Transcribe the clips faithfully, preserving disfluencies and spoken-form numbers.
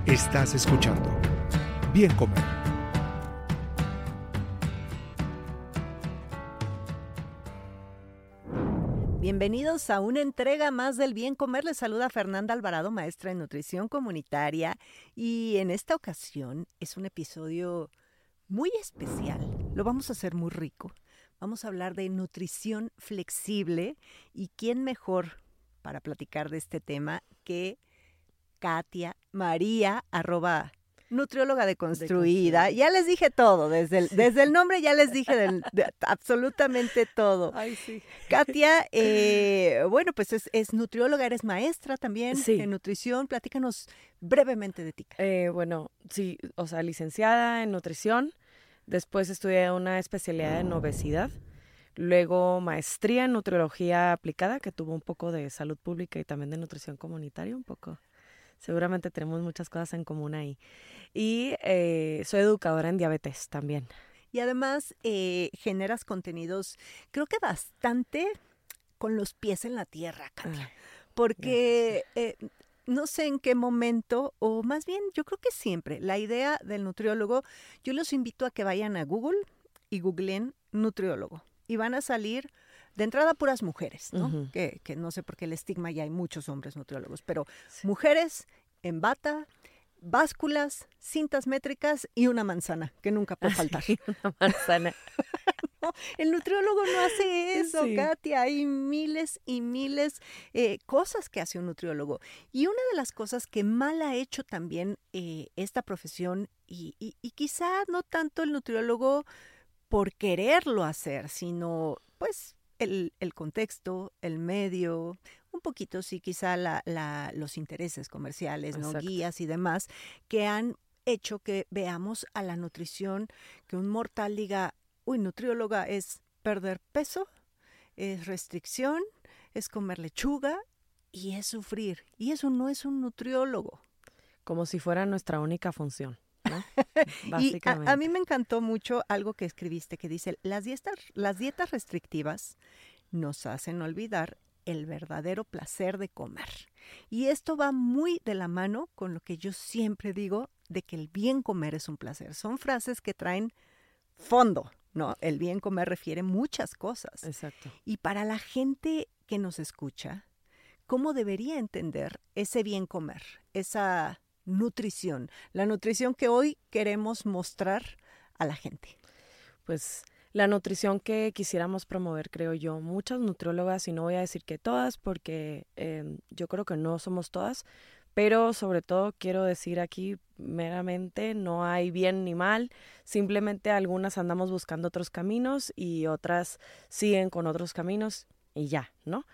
Estás escuchando Bien Comer. Bienvenidos a una entrega más del Bien Comer. Les saluda Fernanda Alvarado, maestra en nutrición comunitaria. Y en esta ocasión es un episodio muy especial. Lo vamos a hacer muy rico. Vamos a hablar de nutrición flexible. ¿Y quién mejor para platicar de este tema que Katia María, arroba nutrióloga deconstruida? De ya les dije todo, desde el, sí. desde el nombre ya les dije del, de, absolutamente todo. Ay, sí. Katia, eh, bueno, pues es, es nutrióloga, eres maestra también sí. en nutrición. Platícanos brevemente de ti. Eh, bueno, sí, o sea, licenciada en nutrición, después estudié una especialidad en obesidad, luego maestría en nutriología aplicada, que tuvo un poco de salud pública y también de nutrición comunitaria, un poco. Seguramente tenemos muchas cosas en común ahí. Y eh, soy educadora en diabetes también. Y además eh, generas contenidos, creo que bastante con los pies en la tierra, Katia. Ay, porque eh, no sé en qué momento, o más bien yo creo que siempre, la idea del nutriólogo, yo los invito a que vayan a Google y googleen nutriólogo. Y van a salir de entrada puras mujeres, ¿no? Uh-huh. Que, que no sé por qué el estigma, ya hay muchos hombres nutriólogos, pero sí. Mujeres en bata, básculas, cintas métricas y una manzana, que nunca puede faltar. Sí, una manzana. No, el nutriólogo no hace eso, sí. Katia. Hay miles y miles eh, cosas que hace un nutriólogo. Y una de las cosas que mal ha hecho también eh, esta profesión, y, y, y quizá no tanto el nutriólogo por quererlo hacer, sino pues el, el contexto, el medio, un poquito sí quizá la, la, los intereses comerciales, ¿no? Guías y demás, que han hecho que veamos a la nutrición, que un mortal diga, uy, nutrióloga es perder peso, es restricción, es comer lechuga y es sufrir. Y eso no es un nutriólogo. Como si fuera nuestra única función, ¿no? Básicamente. Y a, a mí me encantó mucho algo que escribiste que dice, las dietas, las dietas restrictivas nos hacen olvidar el verdadero placer de comer. Y esto va muy de la mano con lo que yo siempre digo de que el bien comer es un placer. Son frases que traen fondo, ¿no? El bien comer refiere muchas cosas. Exacto. Y para la gente que nos escucha, ¿cómo debería entender ese bien comer? Esa nutrición, la nutrición que hoy queremos mostrar a la gente. Pues la nutrición que quisiéramos promover, creo yo, muchas nutriólogas, y no voy a decir que todas, porque eh, yo creo que no somos todas, pero sobre todo quiero decir aquí meramente no hay bien ni mal, simplemente algunas andamos buscando otros caminos y otras siguen con otros caminos y ya, ¿no?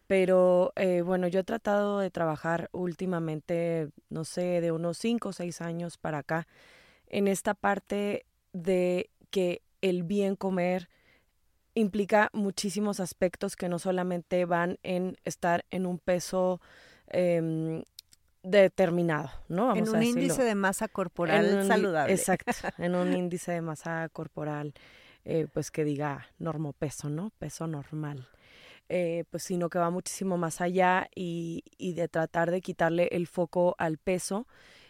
Pero eh, bueno, yo he tratado de trabajar últimamente, no sé, de unos cinco o seis años para acá, en esta parte de que el bien comer implica muchísimos aspectos que no solamente van en estar en un peso eh, determinado, ¿no? Vamos en un a índice de masa corporal un, saludable. Exacto, en un índice de masa corporal, eh, pues que diga normopeso, ¿no? Peso normal. Eh, pues sino que va muchísimo más allá y, y de tratar de quitarle el foco al peso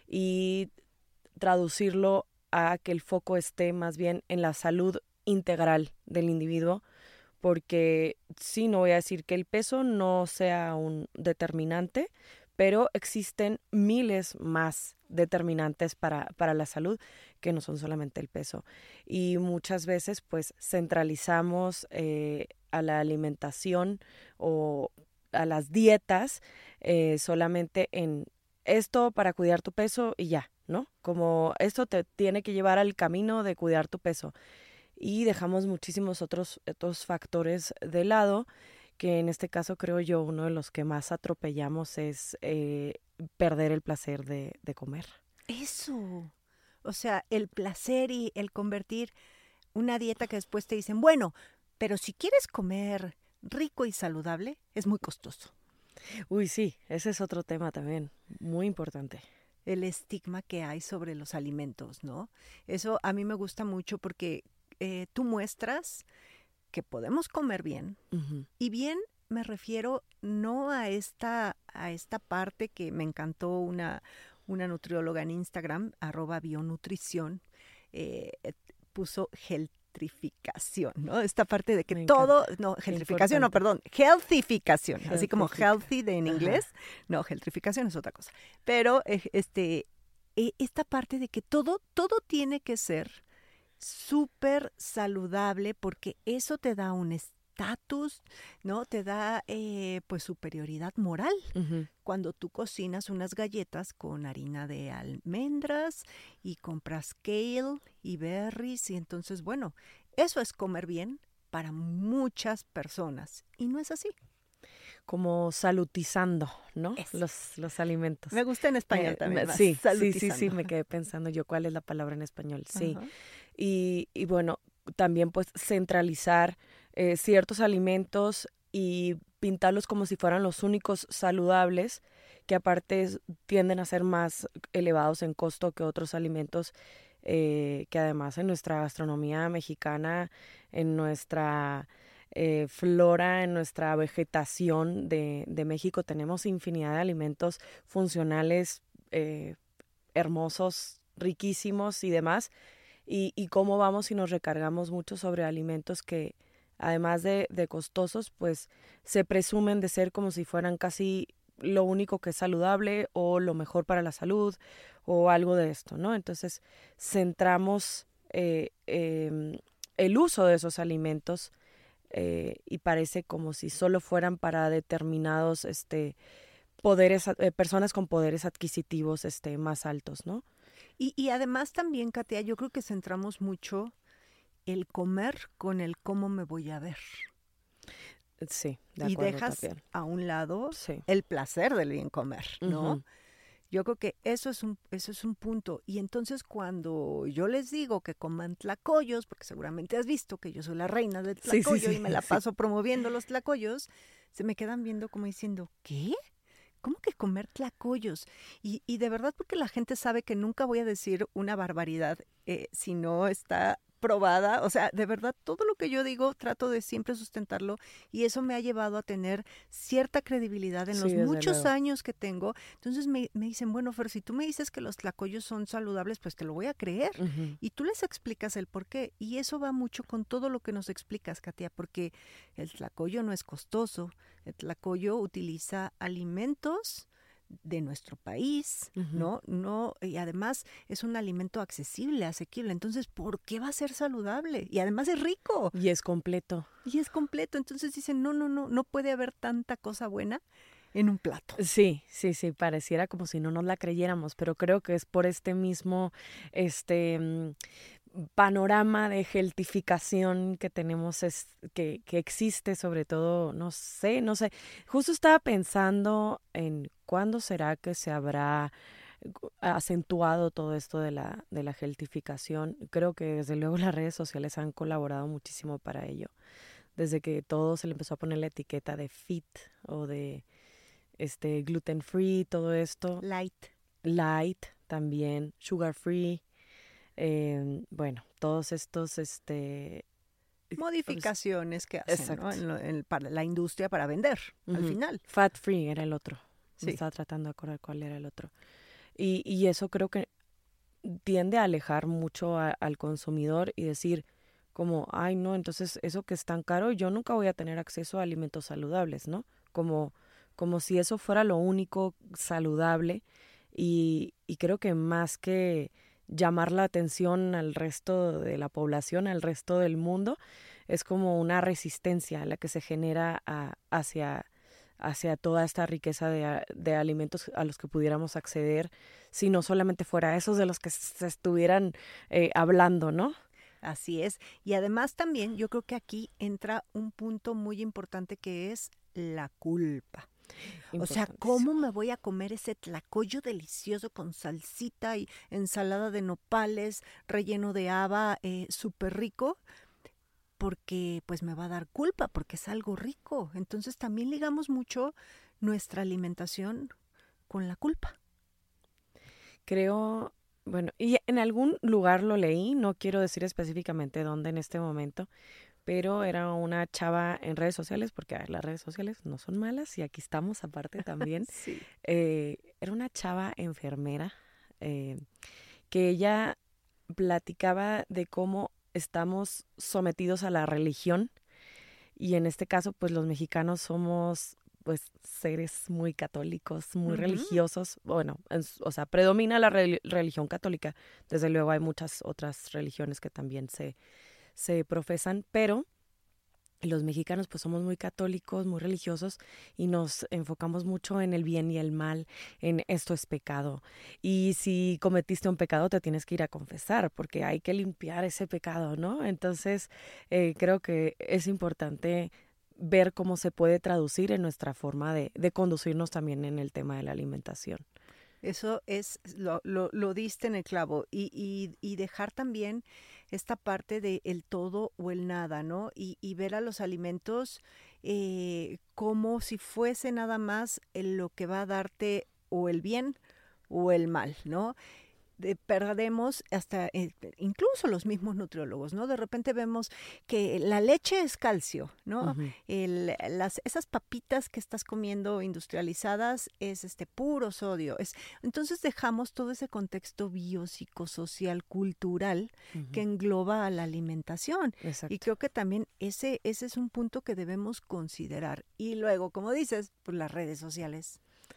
y traducirlo a que el foco esté más bien en la salud integral del individuo, porque sí, no voy a decir que el peso no sea un determinante, pero existen miles más determinantes para, para la salud que no son solamente el peso. Y muchas veces pues centralizamos eh, a la alimentación o a las dietas eh, solamente en esto para cuidar tu peso y ya, ¿no? Como esto te tiene que llevar al camino de cuidar tu peso. Y dejamos muchísimos otros, otros factores de lado, que en este caso creo yo uno de los que más atropellamos es eh, perder el placer de, de comer. Eso, o sea, el placer y el convertir una dieta que después te dicen, bueno, pero si quieres comer rico y saludable, es muy costoso. Uy, sí, ese es otro tema también, muy importante. El estigma que hay sobre los alimentos, ¿no? Eso a mí me gusta mucho porque eh, tú muestras que podemos comer bien. Uh-huh. Y bien me refiero no a esta, a esta parte que me encantó una, una nutrióloga en Instagram, arroba bionutrición, eh, puso gentrificación, ¿no? Esta parte de que Me todo, encanta. no, Qué gentrificación, no, importante. perdón, healthificación, así como Healthifica- healthy de en Ajá. inglés, no, gentrificación es otra cosa. Pero eh, este, eh, esta parte de que todo, todo tiene que ser súper saludable porque eso te da un estatus, ¿no? Te da eh, pues superioridad moral. Ujú. Cuando tú cocinas unas galletas con harina de almendras y compras kale y berries y entonces, bueno, eso es comer bien para muchas personas y no es así. Como salutizando, ¿no? Es. Los, los alimentos. Me gusta en español Eh, también me- más, sí, sí, sí, salutizando. sí, me quedé pensando yo cuál es la palabra en español, sí. Ajá. Y, y bueno, también pues centralizar eh, ciertos alimentos y pintarlos como si fueran los únicos saludables, que aparte es- tienden a ser más elevados en costo que otros alimentos, eh, que además en nuestra gastronomía mexicana, en nuestra eh, flora, en nuestra vegetación de, de México, tenemos infinidad de alimentos funcionales, eh, hermosos, riquísimos y demás. Y, y cómo vamos y nos recargamos mucho sobre alimentos que, además de, de costosos, pues se presumen de ser como si fueran casi lo único que es saludable o lo mejor para la salud o algo de esto, ¿no? Entonces centramos eh, eh, el uso de esos alimentos eh, y parece como si solo fueran para determinados este, poderes, eh, personas con poderes adquisitivos este, más altos, ¿no? Y, y además también, Katia, yo creo que centramos mucho el comer con el cómo me voy a ver. Sí, de Y acuerdo dejas también. a un lado Sí. el placer del bien comer, ¿no? Ujú. Yo creo que eso es un eso es un punto. Y entonces cuando yo les digo que coman tlacoyos, porque seguramente has visto que yo soy la reina del Sí, sí, tlacoyo sí, y me la sí. paso promoviendo los tlacoyos, se me quedan viendo como diciendo, ¿qué? ¿Cómo que comer tlacoyos? Y, y de verdad porque la gente sabe que nunca voy a decir una barbaridad eh, si no está probada. O sea, de verdad, todo lo que yo digo trato de siempre sustentarlo y eso me ha llevado a tener cierta credibilidad en Sí, los desde muchos luego. años que tengo. Entonces me, me dicen, bueno, Fer, si tú me dices que los tlacoyos son saludables, pues te lo voy a creer. Ujú. Y tú les explicas el por qué. Y eso va mucho con todo lo que nos explicas, Katia, porque el tlacoyo no es costoso. El tlacoyo utiliza alimentos de nuestro país, Ujú. ¿no? No, y además es un alimento accesible, asequible. Entonces, ¿por qué va a ser saludable? Y además es rico Y es completo. y es completo. Entonces dicen, no, no, no, no puede haber tanta cosa buena en un plato. Sí, sí, sí, pareciera como si no nos la creyéramos, pero creo que es por este mismo, este, mm, panorama de geltificación que tenemos, es, que, que existe sobre todo, no sé, no sé. Justo estaba pensando en cuándo será que se habrá gu- acentuado todo esto de la, de la geltificación. Creo que desde luego las redes sociales han colaborado muchísimo para ello. Desde que todo se le empezó a poner la etiqueta de fit o de este gluten free, todo esto, Light. light también, sugar free, eh, bueno, todos estos, este, pues, Modificaciones que hacen, ¿no? exacto. En lo- en- para la industria para vender, al Ujú. final. Fat free era el otro. Me Sí. estaba tratando de acordar cuál era el otro. Y, y eso creo que tiende a alejar mucho a- al consumidor y decir como, ay, no, entonces eso que es tan caro, yo nunca voy a tener acceso a alimentos saludables, ¿no? Como, como si eso fuera lo único saludable. Y, y creo que más que llamar la atención al resto de la población, al resto del mundo, es como una resistencia la que se genera a- hacia, hacia toda esta riqueza de, a- de alimentos a los que pudiéramos acceder si no solamente fuera esos de los que se estuvieran eh, hablando, ¿no? Así es. Y además también yo creo que aquí entra un punto muy importante que es la culpa. O sea, Importantísimo. ¿cómo me voy a comer ese tlacoyo delicioso con salsita y ensalada de nopales, relleno de haba, eh, súper rico? Porque pues me va a dar culpa, porque es algo rico. Entonces también ligamos mucho nuestra alimentación con la culpa. Creo, bueno, y en algún lugar lo leí, no quiero decir específicamente dónde en este momento, pero era una chava en redes sociales, porque las redes sociales no son malas y aquí estamos aparte también. Sí. Eh, era una chava enfermera eh, que ella platicaba de cómo estamos sometidos a la religión y en este caso pues los mexicanos somos pues seres muy católicos, muy uh-huh. religiosos, bueno, en, o sea, predomina la re- religión católica, desde luego hay muchas otras religiones que también se, se profesan, pero los mexicanos pues somos muy católicos, muy religiosos y nos enfocamos mucho en el bien y el mal, en esto es pecado. Y si cometiste un pecado te tienes que ir a confesar porque hay que limpiar ese pecado, ¿no? Entonces eh, creo que es importante ver cómo se puede traducir en nuestra forma de, de conducirnos también en el tema de la alimentación. Eso es, lo, lo, lo diste en el clavo y, y, y dejar también esta parte de el todo o el nada, ¿no? Y, y ver a los alimentos eh, como si fuese nada más lo que va a darte o el bien o el mal, ¿no? De, perdemos hasta eh, incluso los mismos nutriólogos, ¿no? De repente vemos que la leche es calcio, ¿no? Uh-huh. El, las, esas papitas que estás comiendo industrializadas es este puro sodio. Es, entonces dejamos todo ese contexto biopsicosocial, cultural uh-huh. que engloba a la alimentación. Exacto. Y creo que también ese, ese es un punto que debemos considerar. Y luego, como dices, pues las redes sociales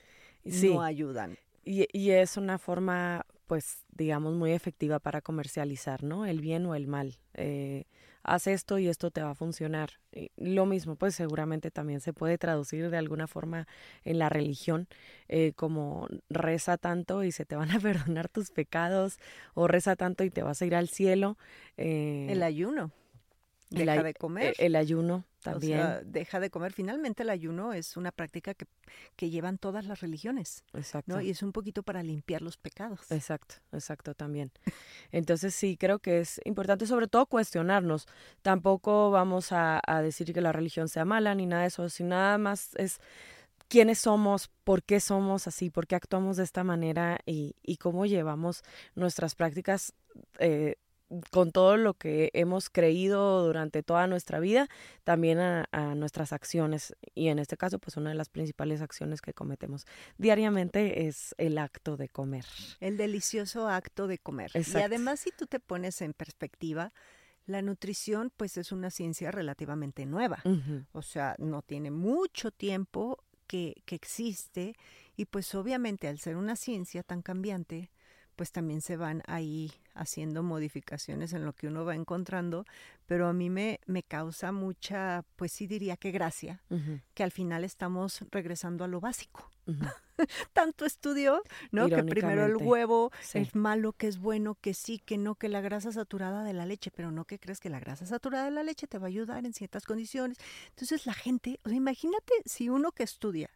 sí. no ayudan. Y, y es una forma, pues, digamos, muy efectiva para comercializar, ¿no? El bien o el mal. Eh, haz esto y esto te va a funcionar. Y lo mismo, pues, seguramente también se puede traducir de alguna forma en la religión, eh, como reza tanto y se te van a perdonar tus pecados, o reza tanto y te vas a ir al cielo. Eh, el ayuno. Deja el, de comer. El, el ayuno también. O sea, deja de comer. Finalmente el ayuno es una práctica que, que llevan todas las religiones. Exacto. ¿No? Y es un poquito para limpiar los pecados. Exacto, exacto también. Entonces sí, creo que es importante sobre todo cuestionarnos. Tampoco vamos a, a decir que la religión sea mala ni nada de eso, sino nada más es quiénes somos, por qué somos así, por qué actuamos de esta manera y, y cómo llevamos nuestras prácticas eh, con todo lo que hemos creído durante toda nuestra vida, también a, a nuestras acciones. Y en este caso, pues una de las principales acciones que cometemos diariamente es el acto de comer. El delicioso acto de comer. Exacto. Y además, si tú te pones en perspectiva, la nutrición pues es una ciencia relativamente nueva. Uh-huh. O sea, no tiene mucho tiempo que, que existe y pues obviamente al ser una ciencia tan cambiante, pues también se van ahí haciendo modificaciones en lo que uno va encontrando, pero a mí me, me causa mucha, pues sí diría que gracia, uh-huh. que al final estamos regresando a lo básico. Uh-huh. Tanto estudio, ¿no? Que primero el huevo, sí. es malo, que es bueno, que sí, que no, que la grasa saturada de la leche, pero no que crees que la grasa saturada de la leche te va a ayudar en ciertas condiciones. Entonces la gente, o sea, imagínate si uno que estudia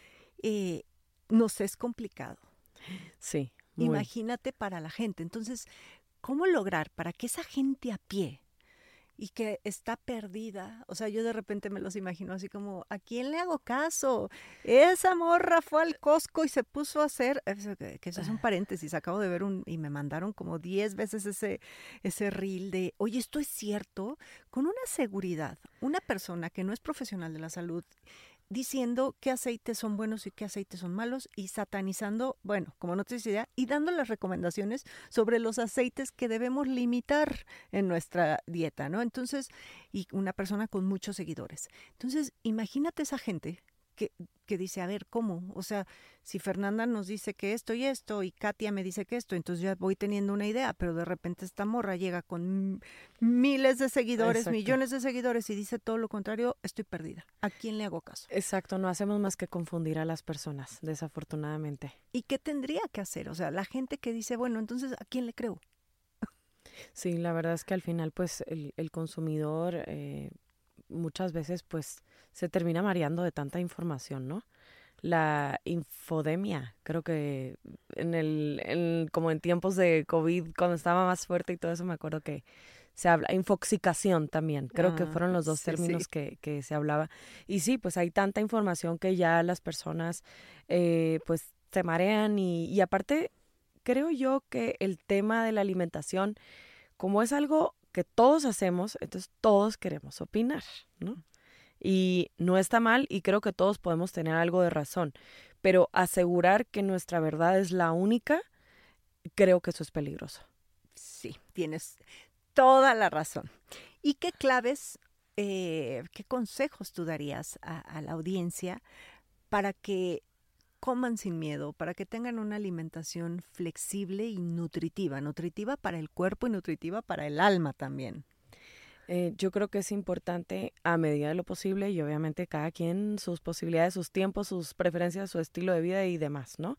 eh, nos es complicado. Sí. Muy. Imagínate para la gente. Entonces, ¿cómo lograr para que esa gente a pie y que está perdida? O sea, yo de repente me los imagino así como, ¿a quién le hago caso? Esa morra fue al Costco y se puso a hacer, que eso es un paréntesis, acabo de ver un, y me mandaron como diez veces ese, ese reel de, oye, esto es cierto, con una seguridad, una persona que no es profesional de la salud, diciendo qué aceites son buenos y qué aceites son malos y satanizando, bueno, como no tienes idea, y dando las recomendaciones sobre los aceites que debemos limitar en nuestra dieta, ¿no? Entonces, y una persona con muchos seguidores. Entonces, imagínate esa gente que, que dice, a ver, ¿cómo? O sea, si Fernanda nos dice que esto y esto y Katia me dice que esto, entonces ya voy teniendo una idea, pero de repente esta morra llega con miles de seguidores, Exacto. millones de seguidores y dice todo lo contrario, estoy perdida. ¿A quién le hago caso? Exacto, no hacemos más que confundir a las personas, desafortunadamente. ¿Y qué tendría que hacer? O sea, la gente que dice, bueno, entonces, ¿a quién le creo? Sí, la verdad es que al final, pues, el, el consumidor eh, muchas veces, pues, se termina mareando de tanta información, ¿no? La infodemia, creo que en el, en, como en tiempos de COVID, cuando estaba más fuerte y todo eso, me acuerdo que se habla, infoxicación también, creo ah, que fueron los dos sí, términos sí. Que, que se hablaba. Y sí, pues hay tanta información que ya las personas, eh, pues, se marean y, y aparte, creo yo que el tema de la alimentación, como es algo que todos hacemos, entonces todos queremos opinar, ¿no? Y no está mal y creo que todos podemos tener algo de razón, pero asegurar que nuestra verdad es la única, creo que eso es peligroso. Sí, tienes toda la razón. ¿Y qué claves, eh, qué consejos tú darías a, a la audiencia para que coman sin miedo, para que tengan una alimentación flexible y nutritiva, nutritiva para el cuerpo y nutritiva para el alma también? Eh, yo creo que es importante a medida de lo posible y obviamente cada quien, sus posibilidades, sus tiempos, sus preferencias, su estilo de vida y demás, ¿no?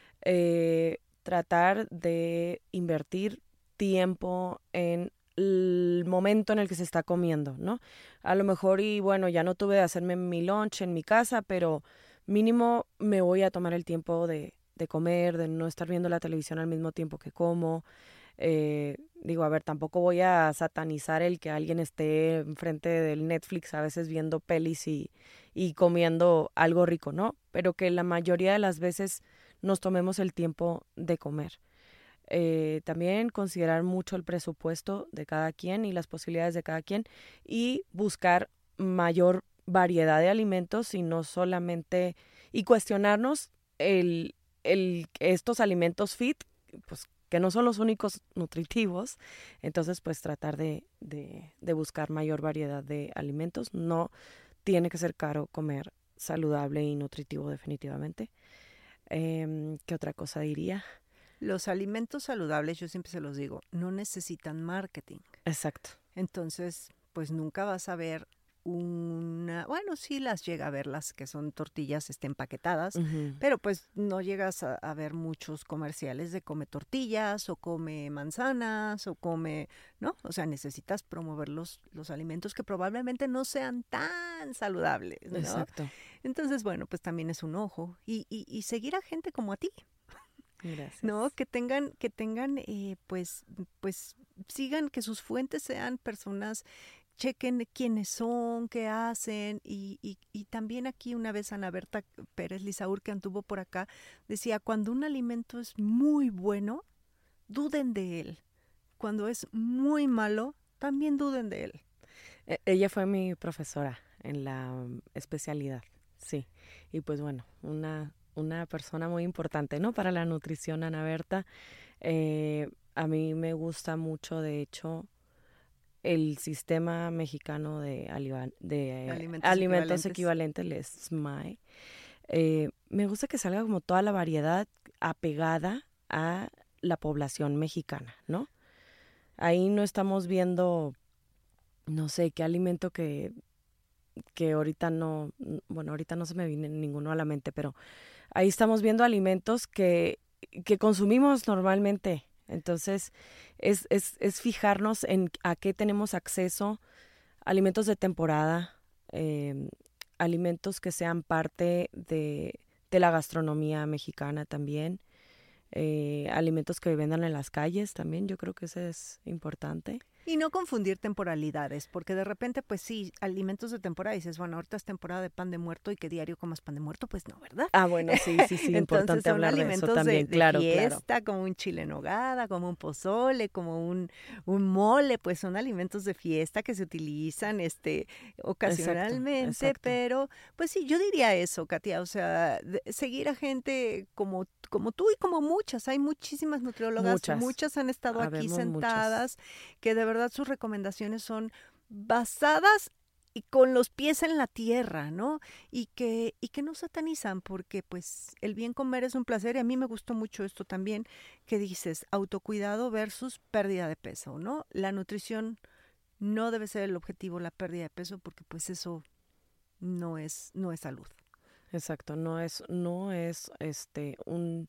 Eh, tratar de invertir tiempo en el momento en el que se está comiendo, ¿no? A lo mejor y bueno, ya no tuve de hacerme mi lunch en mi casa, pero mínimo me voy a tomar el tiempo de, de comer, de no estar viendo la televisión al mismo tiempo que como. Eh, digo, a ver, tampoco voy a satanizar el que alguien esté enfrente del Netflix a veces viendo pelis y, y comiendo algo rico, ¿no? Pero que la mayoría de las veces nos tomemos el tiempo de comer. Eh, también considerar mucho el presupuesto de cada quien y las posibilidades de cada quien y buscar mayor variedad de alimentos y no solamente, y cuestionarnos el, el estos alimentos fit, pues que no son los únicos nutritivos, entonces pues tratar de, de, de buscar mayor variedad de alimentos. No tiene que ser caro comer saludable y nutritivo definitivamente. Eh, ¿Qué otra cosa diría? Los alimentos saludables, yo siempre se los digo, no necesitan marketing. Exacto. Entonces, pues nunca vas a ver una, bueno, sí las llega a ver las que son tortillas este, empaquetadas, uh-huh. pero pues no llegas a, a ver muchos comerciales de come tortillas o come manzanas o come, ¿no? O sea, necesitas promover los, los alimentos que probablemente no sean tan saludables, ¿no? Exacto. Entonces, bueno, pues también es un ojo y, y, y seguir a gente como a ti. Gracias. ¿No? Que tengan, que tengan, eh, pues, pues, sigan, que sus fuentes sean personas, chequen quiénes son, qué hacen, y, y, y también aquí una vez Ana Berta Pérez Lisaur, que anduvo por acá, decía, cuando un alimento es muy bueno, duden de él. Cuando es muy malo, también duden de él. Eh, ella fue mi profesora en la um, especialidad, sí. Y pues bueno, una... una persona muy importante, ¿no? Para la nutrición, Ana Berta. Eh, a mí me gusta mucho, de hecho, el sistema mexicano de, aliva- de alimentos, alimentos equivalentes, el S M A E. Eh, me gusta que salga como toda la variedad apegada a la población mexicana, ¿no? Ahí no estamos viendo, no sé, qué alimento que, que ahorita no, bueno, ahorita no se me viene ninguno a la mente, pero ahí estamos viendo alimentos que, que consumimos normalmente. Entonces, es, es, es fijarnos en a qué tenemos acceso, alimentos de temporada, eh, alimentos que sean parte de, de la gastronomía mexicana también, eh, alimentos que vendan en las calles también, yo creo que eso es importante. Y no confundir temporalidades, porque de repente, pues sí, alimentos de temporada, dices, bueno, ahorita es temporada de pan de muerto y que diario comas pan de muerto, pues no, ¿verdad? Ah, bueno, sí, sí, sí, importante hablar de eso también, de, claro, de fiesta, claro. Como un chile en nogada, como un pozole, como un, un mole, pues son alimentos de fiesta que se utilizan este ocasionalmente, exacto, exacto. Pero pues sí, yo diría eso, Katia, o sea, de, seguir a gente como como tú y como muchas, hay muchísimas nutriólogas, muchas, muchas han estado Habemos aquí sentadas, muchas. Que de verdad sus recomendaciones son basadas y con los pies en la tierra, ¿no? Y que, y que no satanizan, porque pues el bien comer es un placer, y a mí me gustó mucho esto también, que dices, autocuidado versus pérdida de peso, ¿no? La nutrición no debe ser el objetivo, la pérdida de peso, porque pues eso no es, no es salud. Exacto, no es, no es este un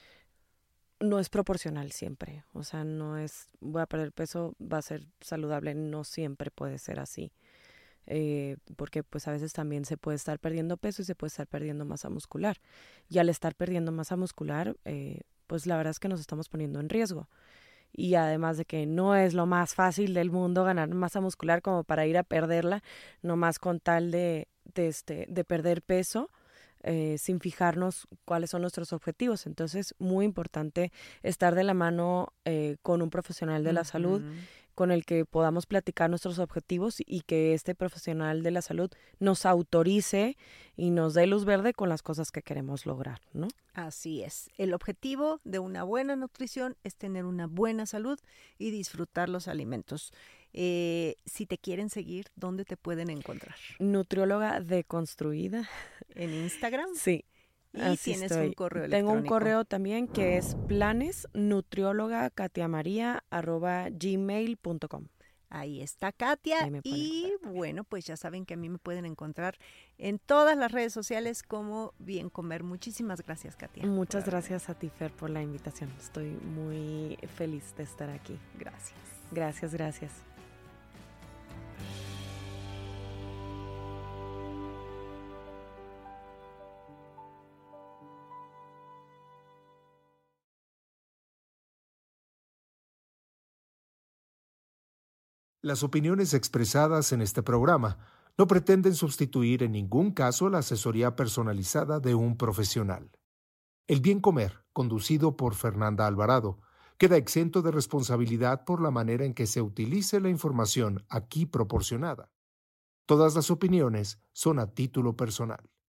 no es proporcional siempre, o sea, no es voy a perder peso, va a ser saludable, no siempre puede ser así, eh, porque pues a veces también se puede estar perdiendo peso y se puede estar perdiendo masa muscular, y al estar perdiendo masa muscular, eh, pues la verdad es que nos estamos poniendo en riesgo, y además de que no es lo más fácil del mundo ganar masa muscular como para ir a perderla, nomás con tal de, de, este, de perder peso, Eh, sin fijarnos cuáles son nuestros objetivos. Entonces, muy importante estar de la mano eh, con un profesional de la uh-huh. salud, con el que podamos platicar nuestros objetivos y que este profesional de la salud nos autorice y nos dé luz verde con las cosas que queremos lograr, ¿no? Así es. El objetivo de una buena nutrición es tener una buena salud y disfrutar los alimentos. Eh, si te quieren seguir, ¿dónde te pueden encontrar? Nutrióloga deconstruida. ¿En Instagram? Sí. Y así tienes estoy. un correo Tengo electrónico. un correo también que es planes nutrióloga katiamaria arroba gmail punto com. Ahí está Katia. Ahí me pueden Y encontrar. bueno, pues ya saben que a mí me pueden encontrar en todas las redes sociales como Bien Comer. Muchísimas gracias, Katia. Muchas gracias a ti, Fer, por la invitación. Estoy muy feliz de estar aquí. Gracias. Gracias, gracias. Las opiniones expresadas en este programa no pretenden sustituir en ningún caso la asesoría personalizada de un profesional. El Bien Comer, conducido por Fernanda Alvarado, queda exento de responsabilidad por la manera en que se utilice la información aquí proporcionada. Todas las opiniones son a título personal.